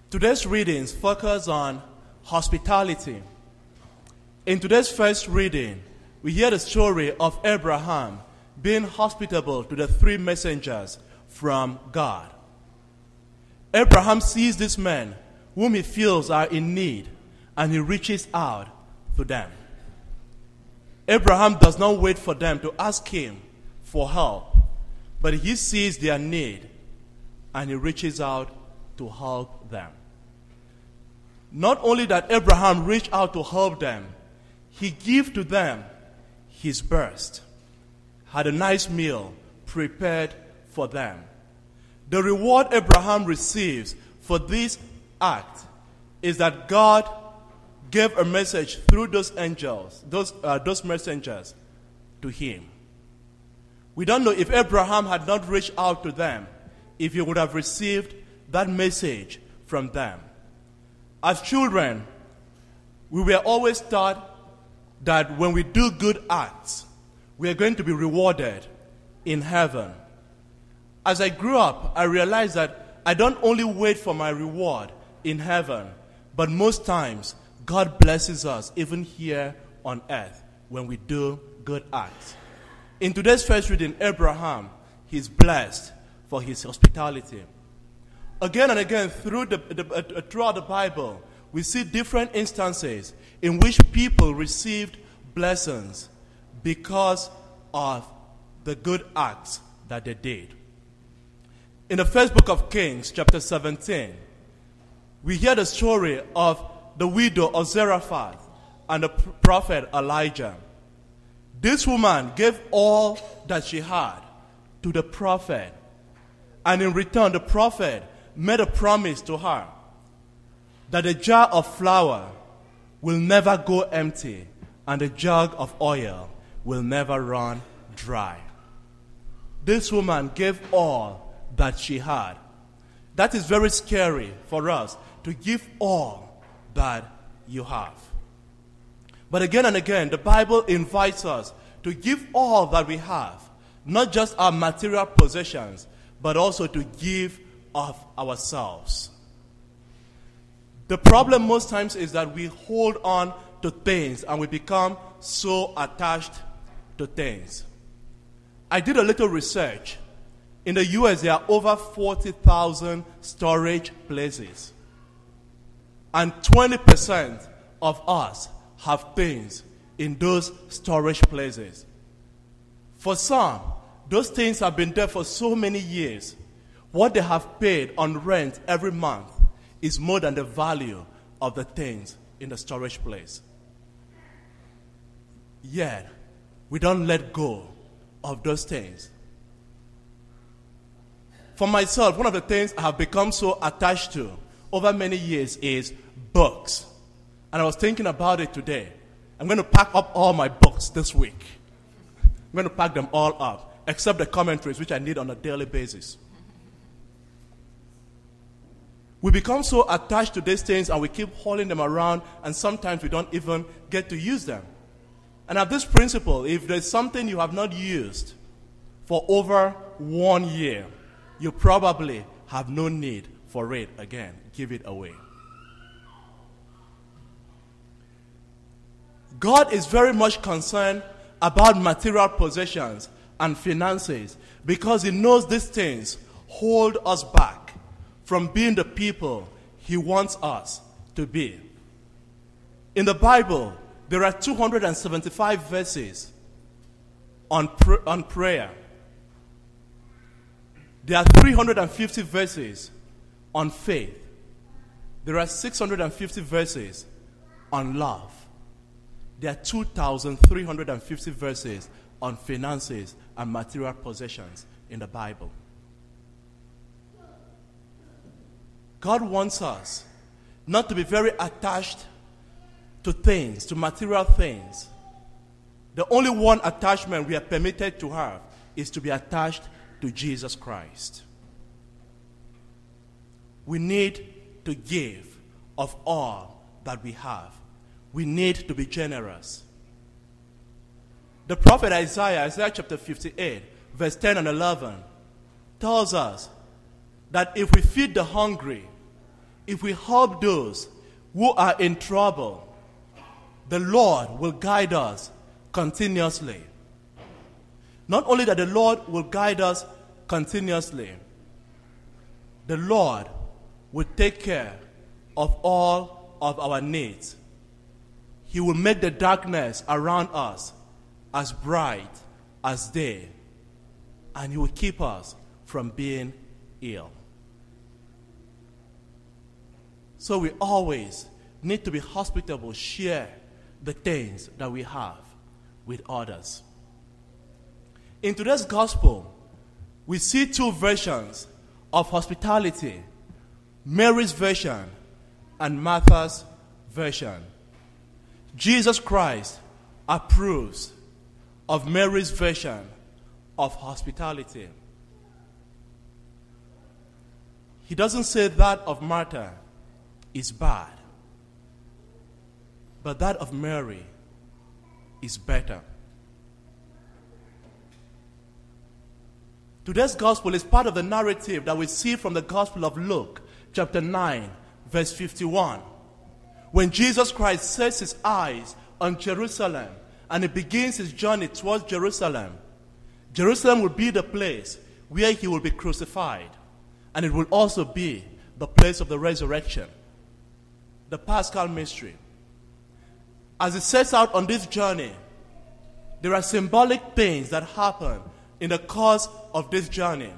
Today's readings focus on hospitality. In today's first reading, we hear the story of Abraham being hospitable to the three messengers from God. Abraham sees these men whom he feels are in need, and he reaches out to them. Abraham does not wait for them to ask him for help, but he sees their need, and he reaches out to help them. Not only that Abraham reached out to help them, he gave to them his best, had a nice meal prepared for them. The reward Abraham receives for this act is that God gave a message through those angels, those messengers, to him. We don't know if Abraham had not reached out to them, if he would have received that message from them. As children, we were always taught that when we do good acts, we are going to be rewarded in heaven. As I grew up, I realized that I don't only wait for my reward in heaven, but most times, God blesses us even here on earth when we do good acts. In today's first reading, Abraham, he's blessed for his hospitality. Again and again, throughout the Bible, we see different instances in which people received blessings because of the good acts that they did. In the first book of Kings, chapter 17, we hear the story of the widow of Zarephath and the prophet Elijah. This woman gave all that she had to the prophet, and in return, the prophet made a promise to her that a jar of flour will never go empty and a jug of oil will never run dry. This woman gave all that she had. That is very scary for us, to give all that you have. But again and again, the Bible invites us to give all that we have, not just our material possessions, but also to give of ourselves. The problem most times is that we hold on to things and we become so attached to things. I did a little research. In the US, there are over 40,000 storage places. And 20% of us have things in those storage places. For some, those things have been there for so many years. What they have paid on rent every month is more than the value of the things in the storage place. Yet, we don't let go of those things. For myself, one of the things I have become so attached to over many years is books. And I was thinking about it today. I'm going to pack up all my books this week. I'm going to pack them all up, except the commentaries, which I need on a daily basis. We become so attached to these things and we keep hauling them around, and sometimes we don't even get to use them. And I have this principle: if there's something you have not used for over 1 year, you probably have no need for it again. Give it away. God is very much concerned about material possessions and finances because he knows these things hold us back from being the people he wants us to be. In the Bible, there are 275 verses on prayer. There are 350 verses on faith. There are 650 verses on love. There are 2,350 verses on finances and material possessions in the Bible. God wants us not to be very attached to things, to material things. The only one attachment we are permitted to have is to be attached to Jesus Christ. We need to give of all that we have. We need to be generous. The prophet Isaiah chapter 58, verse 10 and 11, tells us that if we feed the hungry, if we help those who are in trouble, the Lord will guide us continuously. Not only that the Lord will guide us continuously, the Lord will take care of all of our needs. He will make the darkness around us as bright as day, and He will keep us from being ill. So we always need to be hospitable, share the things that we have with others. In today's gospel, we see two versions of hospitality: Mary's version and Martha's version. Jesus Christ approves of Mary's version of hospitality. He doesn't say that of Martha is bad, but that of Mary is better. Today's gospel is part of the narrative that we see from the Gospel of Luke, chapter 9, verse 51. When Jesus Christ sets his eyes on Jerusalem and he begins his journey towards Jerusalem, Jerusalem will be the place where he will be crucified, and it will also be the place of the resurrection, the Paschal mystery. As he sets out on this journey, there are symbolic things that happen in the course of this journey.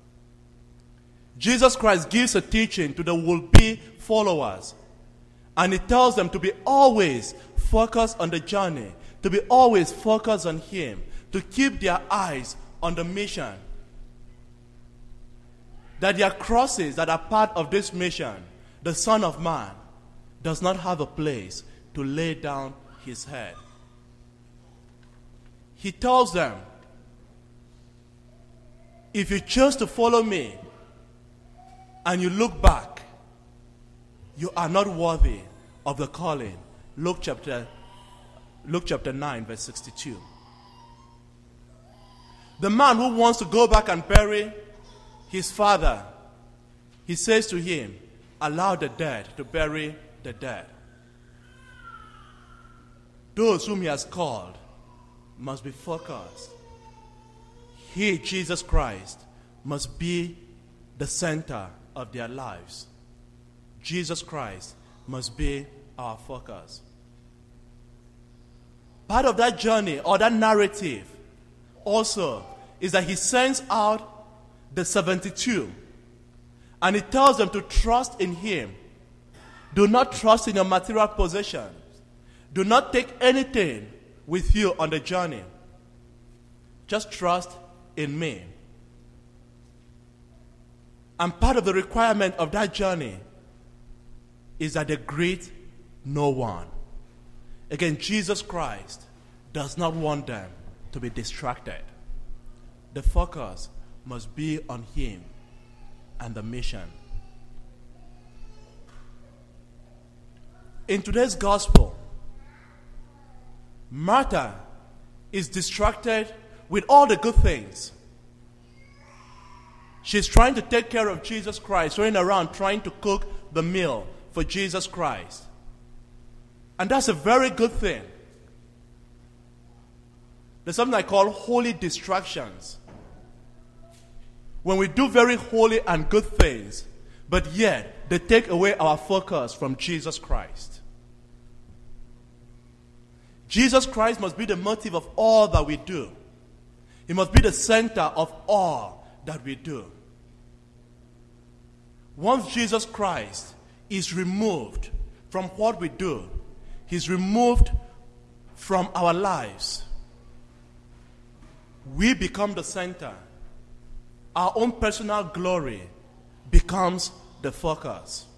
Jesus Christ gives a teaching to the would-be followers, and he tells them to be always focused on the journey, to be always focused on him, to keep their eyes on the mission. That their crosses that are part of this mission, the Son of Man does not have a place to lay down his head. He tells them, if you choose to follow me and you look back, you are not worthy of the calling. Luke chapter 9, verse 62. The man who wants to go back and bury his father, he says to him, allow the dead to bury the dead. Those whom he has called must be focused. He, Jesus Christ, must be the center of their lives. Jesus Christ must be our focus. Part of that journey or that narrative also is that he sends out the 72 and he tells them to trust in him. Do not trust in your material possessions. Do not take anything with you on the journey. Just trust in me. And part of the requirement of that journey is that they greet no one. Again, Jesus Christ does not want them to be distracted. The focus must be on him and the mission. In today's gospel, Martha is distracted with all the good things. She's trying to take care of Jesus Christ, running around trying to cook the meal for Jesus Christ. And that's a very good thing. There's something I call holy distractions. When we do very holy and good things, but yet they take away our focus from Jesus Christ. Jesus Christ must be the motive of all that we do. He must be the center of all that we do. Once Jesus Christ is removed from what we do, he's removed from our lives, we become the center. Our own personal glory becomes the focus.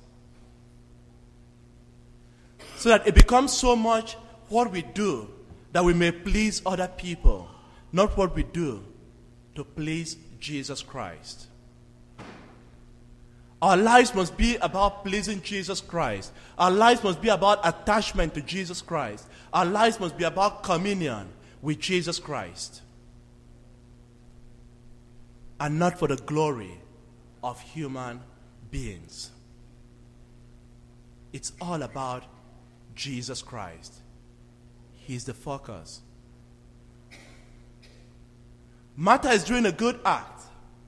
So that it becomes so much what we do that we may please other people, not what we do to please Jesus Christ. Our lives must be about pleasing Jesus Christ. Our lives must be about attachment to Jesus Christ. Our lives must be about communion with Jesus Christ. And not for the glory of human beings. It's all about Jesus Christ. He's the focus. Martha is doing a good act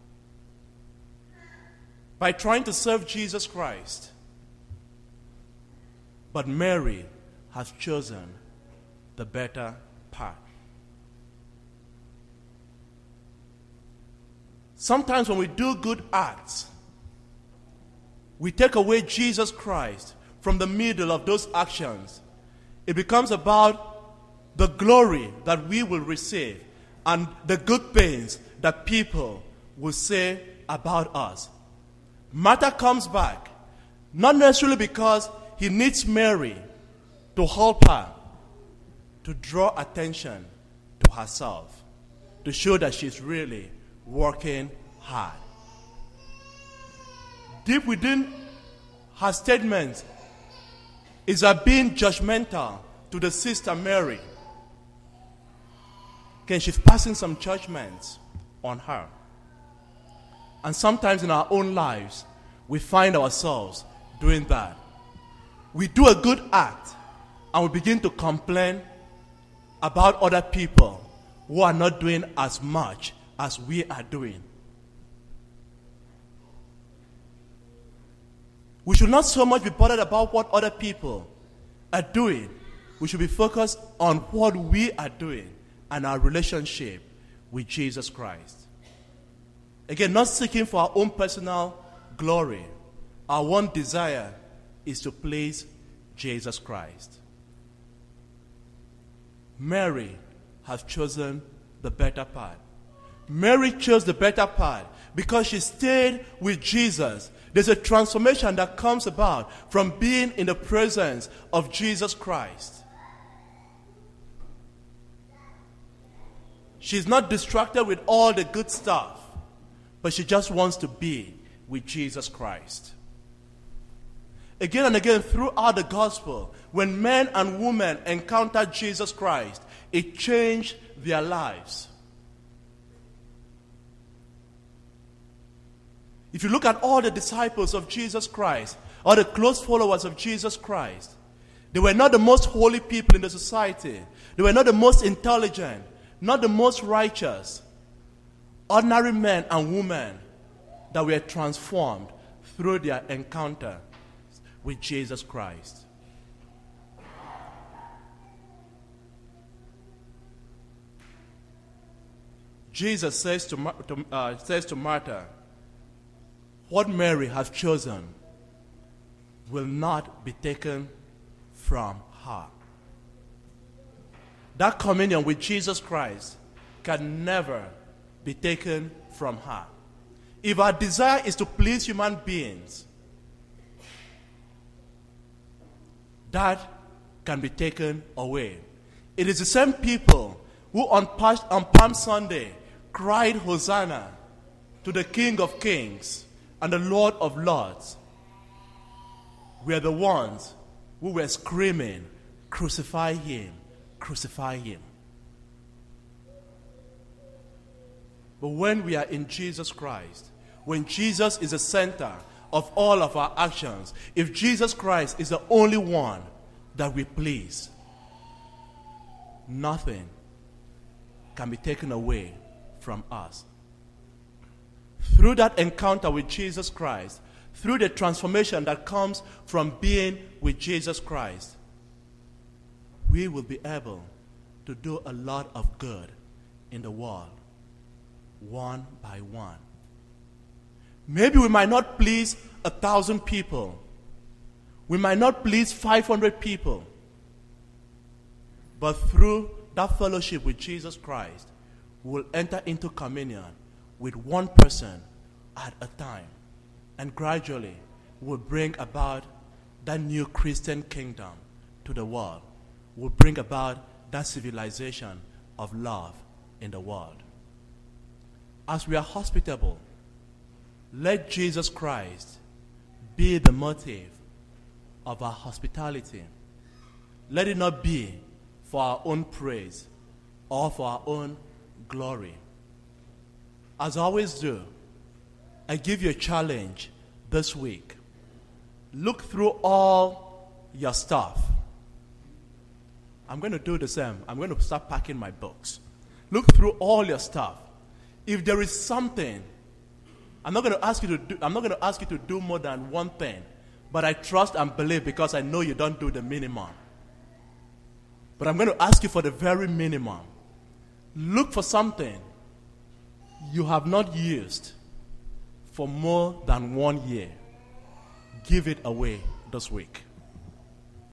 by trying to serve Jesus Christ. But Mary has chosen the better path. Sometimes when we do good acts, we take away Jesus Christ from the middle of those actions. It becomes about the glory that we will receive and the good things that people will say about us. Martha comes back, not necessarily because he needs Mary to help her, to draw attention to herself, to show that she's really working hard. Deep within her statement is her being judgmental to the sister Mary. Okay, she's passing some judgments on her. And sometimes in our own lives, we find ourselves doing that. We do a good act and we begin to complain about other people who are not doing as much as we are doing. We should not so much be bothered about what other people are doing. We should be focused on what we are doing and our relationship with Jesus Christ. Again, not seeking for our own personal glory. Our one desire is to please Jesus Christ. Mary has chosen the better path. Mary chose the better path because she stayed with Jesus. There's a transformation that comes about from being in the presence of Jesus Christ. She's not distracted with all the good stuff, but she just wants to be with Jesus Christ. Again and again throughout the gospel, when men and women encountered Jesus Christ, it changed their lives. If you look at all the disciples of Jesus Christ, or the close followers of Jesus Christ, they were not the most holy people in the society. They were not the most intelligent, not the most righteous. Ordinary men and women that were transformed through their encounter with Jesus Christ. Jesus says to Martha, what Mary has chosen will not be taken from her. That communion with Jesus Christ can never be taken from her. If our desire is to please human beings, that can be taken away. It is the same people who on Palm Sunday cried Hosanna to the King of Kings and the Lord of Lords were the ones who were screaming, crucify him, crucify him. But when we are in Jesus Christ, when Jesus is the center of all of our actions, if Jesus Christ is the only one that we please, nothing can be taken away from us. Through that encounter with Jesus Christ, through the transformation that comes from being with Jesus Christ, we will be able to do a lot of good in the world, one by one. Maybe we might not please 1,000 people. We might not please 500 people. But through that fellowship with Jesus Christ, we will enter into communion with one person at a time. And gradually, we'll bring about that new Christian kingdom to the world. We'll bring about that civilization of love in the world. As we are hospitable, let Jesus Christ be the motive of our hospitality. Let it not be for our own praise or for our own glory. As I always do, I give you a challenge this week. Look through all your stuff. I'm going to do the same. I'm going to start packing my books. Look through all your stuff. If there is something, I'm not going to ask you to do more than one thing, but I trust and believe because I know you don't do the minimum. But I'm going to ask you for the very minimum. Look for something you have not used for more than 1 year. Give it away this week.